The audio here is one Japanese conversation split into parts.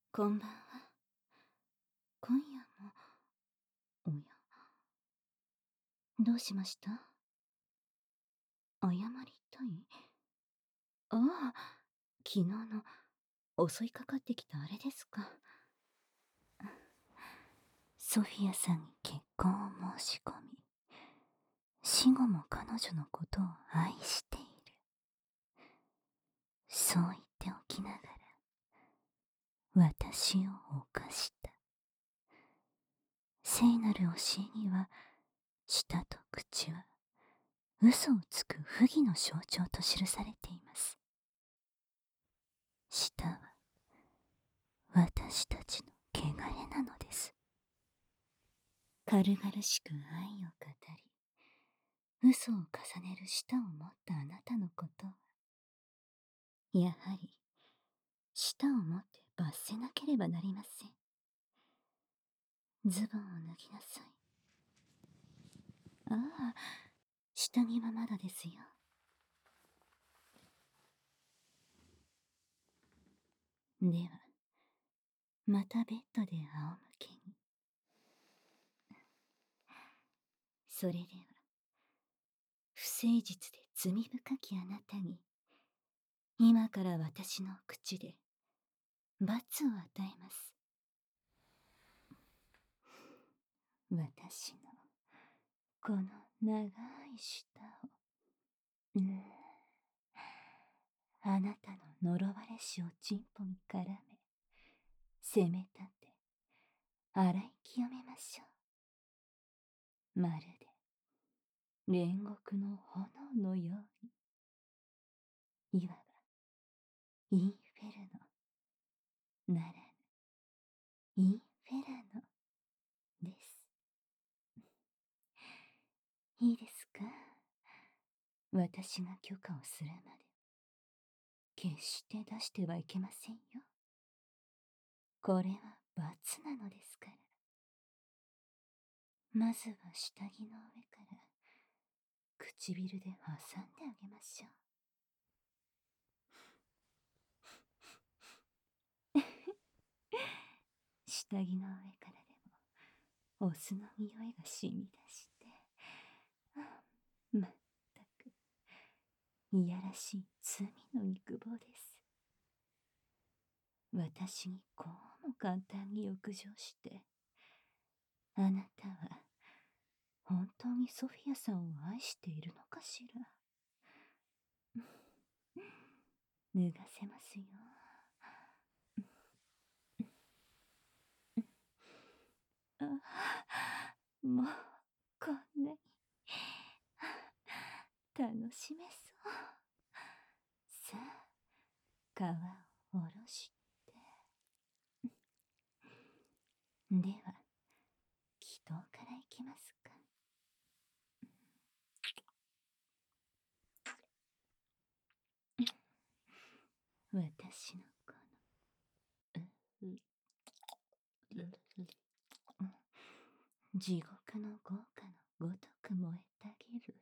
こんばんは。今夜も、おや、どうしました？謝りたい？ああ、昨日の襲いかかってきたあれですか。ソフィアさんに結婚を申し込み、死後も彼女のことを愛している。そう言っておきながら、私を犯した。聖なる教えには、舌と口は、嘘をつく不義の象徴と記されています。舌は、私たちの汚れなのです。軽々しく愛を語り、嘘を重ねる舌を持ったあなたのことは、やはり、舌を持って罰せなければなりません。ズボンを脱ぎなさい。ああ、下着はまだですよ。では、またベッドで仰向けに。それでは、不誠実で罪深きあなたに、今から私の口で、罰を与えます。私の、この長い舌を、あなたの呪われしおちんぽに絡め、責め立て、洗い清めましょう。まるで、煉獄の炎のように、いわば、インフェルノ、ならぬ、インフェラノ、です。いいですか？私が許可をするまで、決して出してはいけませんよ。これは罰なのですから。まずは下着の上から唇で挟んであげましょう。下着の上からでもお酢の匂いが染み出して、まったくいやらしい罪の肉棒です。私にこうも簡単に浴場して、あなたは本当にソフィアさんを愛しているのかしら。脱がせますよ。あ、もうこんなに楽しめそう。さあ、皮を下ろして。では、祈祷からいきますか。私のこの、地獄の豪華のごとく燃えたぎる。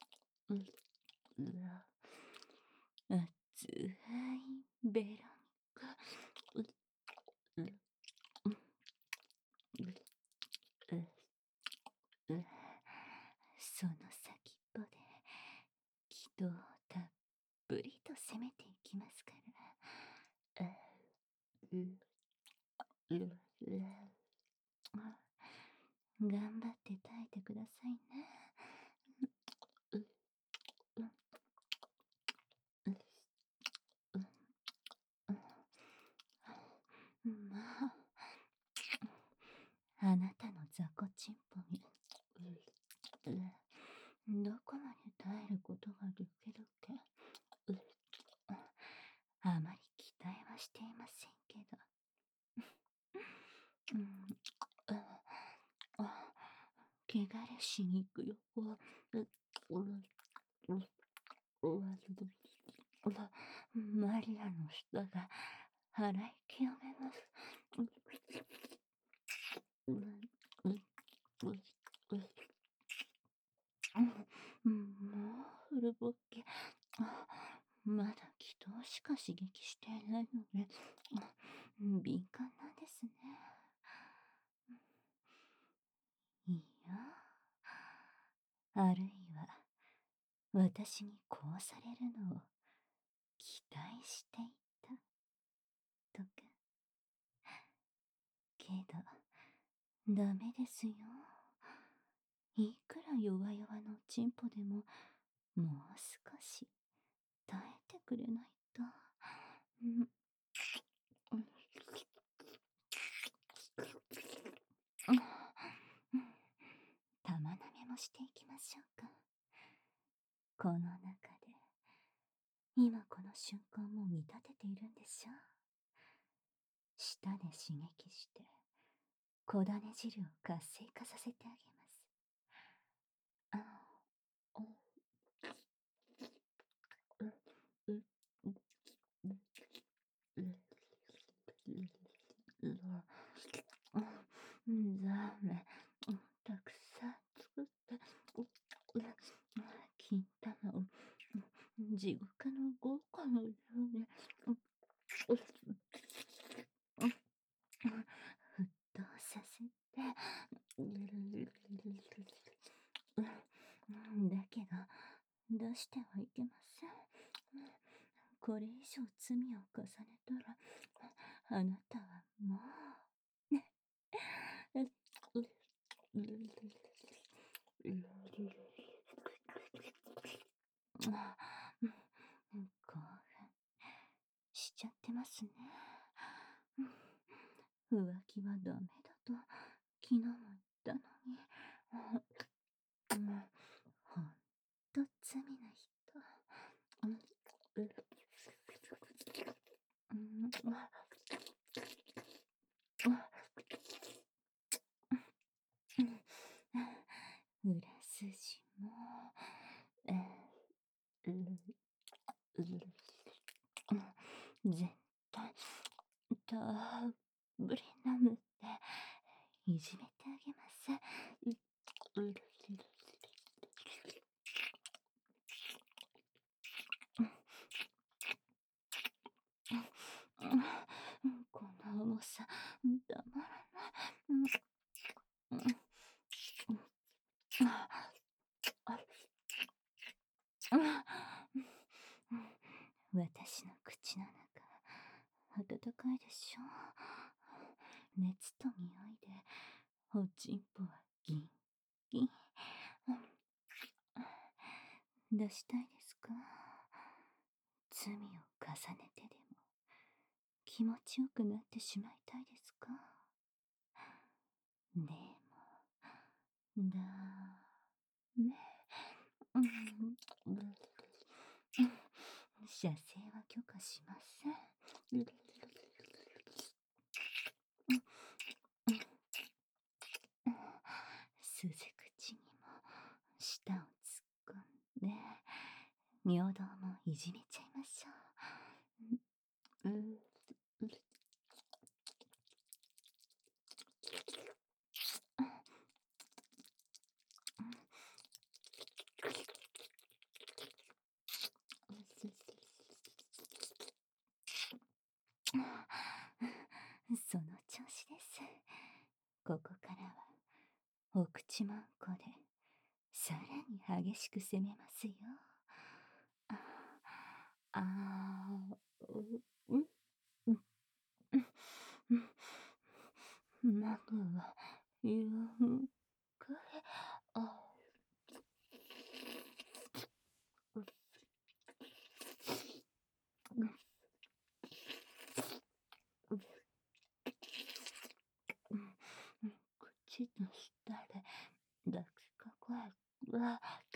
熱いベロニカ。その先っぽで祈祷をたっぷりと攻めていきますから。頑張って耐えてくださいね。まあ、あなたの雑魚ちんぽに、どこまで耐えることができるか。あまり期待はしていませんけど。汚れしに行くよ。マリアの舌が洗い清めます。もうフルボッケ。まだ祈祷しか刺激していないので、敏感な私にこうされるのを期待していたとか。けど、ダメですよ。いくら弱々のチンポでも、もう少し耐えてくれないと。うん玉舐めもしていきましょうか。この中で、今この瞬間も見立てているんでしょう。舌で刺激して、小種汁を活性化させてあげます。あおザーメンたくさん作って金玉を地獄の豪華のように沸騰させてだけど出してはいけません。これ以上罪を重ねたらあなたはもう興奮しちゃってますね。浮気はダメだと昨日も言ったのに。ほんと罪な人。裏筋も、絶対たっぷり飲むっていじめてあげます。この重さたまらない。私の口の中暖かいでしょう。熱と匂いでおちんぽはギンギン。出したいですか？罪を重ねてでも気持ちよくなってしまいたいですか？でもダメ。射精は許可しません。鈴口にも舌を突っ込んで尿道もいじめちゃいましょう。その調子です。ここからはお口まんこでさらに激しく攻めますよ。まずはゆっくり口と舌で抱きかかえて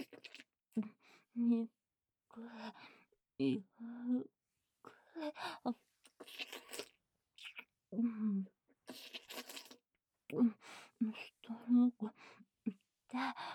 ゆっくりゆっくり下の子で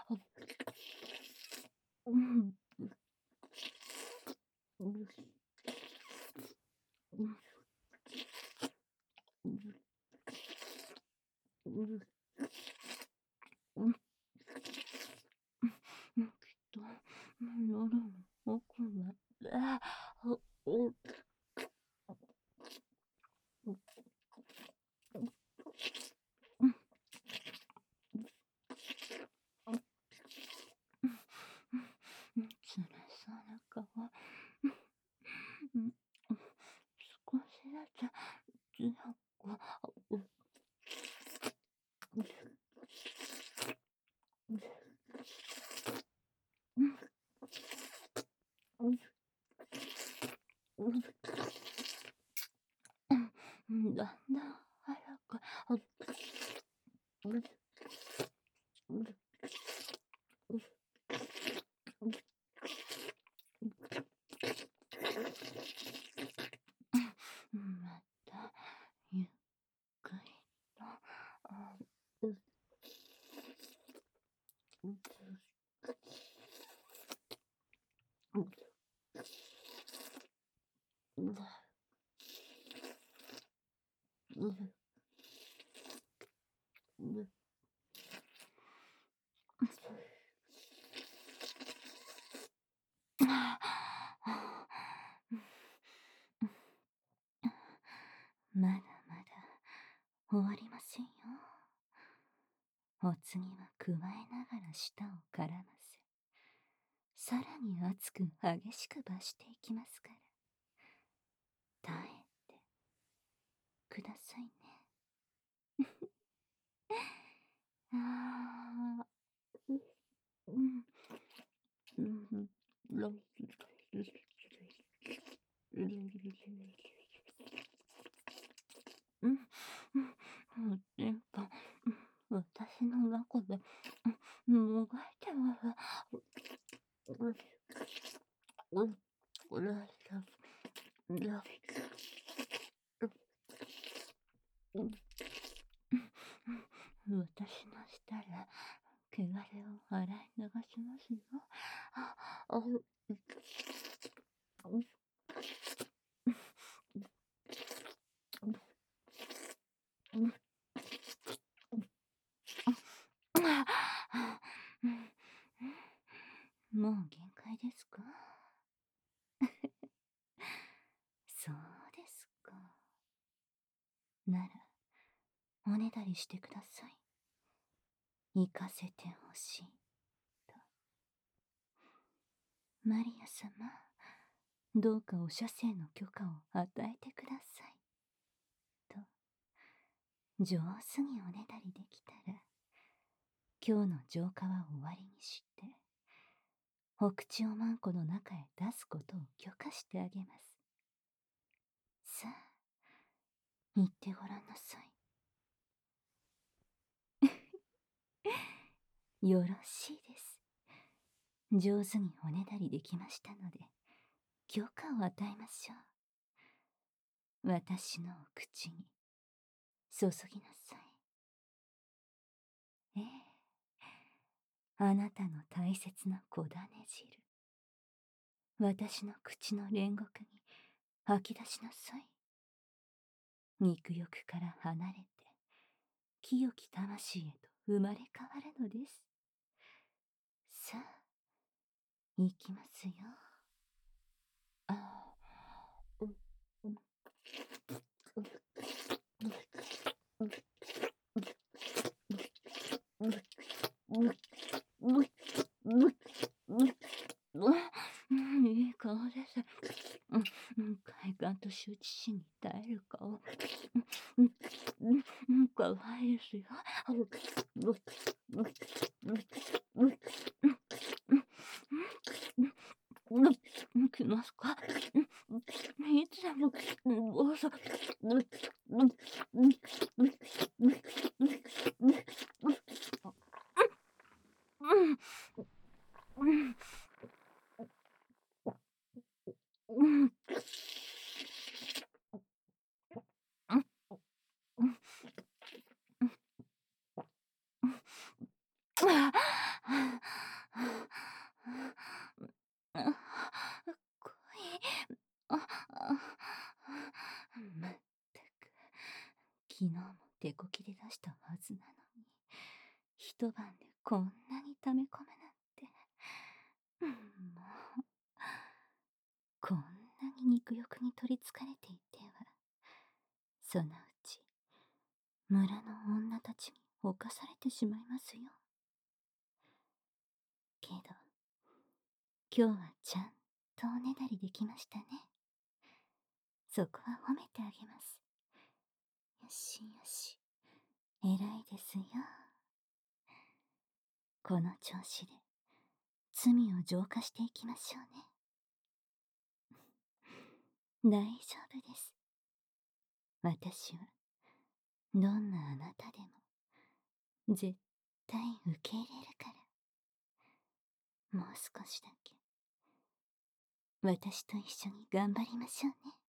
きっと夜の奥までつらだんだん早く、また、ゆっくりと、う、う、う、う、う、う、まだまだ終わりませんよ。お次は加えながら舌を絡ませ、さらに熱く激しく罰していきますから、耐えてくださいね。ああ、うん、うん、うん、うん、電波、私の中で、もがいてます。私の舌で、汚れを洗い流しますよ。あ、あ、もう限界ですか？そうですか。なら、おねだりしてください。行かせてほしい。と。マリア様、どうかお射精の許可を与えてください。と、上手におねだりできたら、今日の浄化は終わりにして、お口をマンコの中へ出すことを許可してあげます。さあ、言ってごらんなさい。よろしいです。上手におねだりできましたので、許可を与えましょう。私のお口に注ぎなさい。ええ、あなたの大切な小種汁、私の口の煉獄に吐き出しなさい。肉欲から離れて、清き魂へと生まれ変わるのです。さあ、行きますよ。ああ、いい顔です。快感と羞恥心に耐える顔。かわいいですよ。来ますか？いつでも、どうぞ。恋。まったく、昨日も手こきで出したはずなのに、一晩でこんなに溜め込むなんて。もう、こんなに肉欲に取りつかれていては、そのうち、村の女たちに侵されてしまいますよ。けど、今日はちゃんとおねだりできましたね。そこは褒めてあげます。よしよし、偉いですよ。この調子で、罪を浄化していきましょうね。大丈夫です。 私はどんなあなたでも絶対受け入れるから。もう少しだけ私と一緒に頑張りましょうね。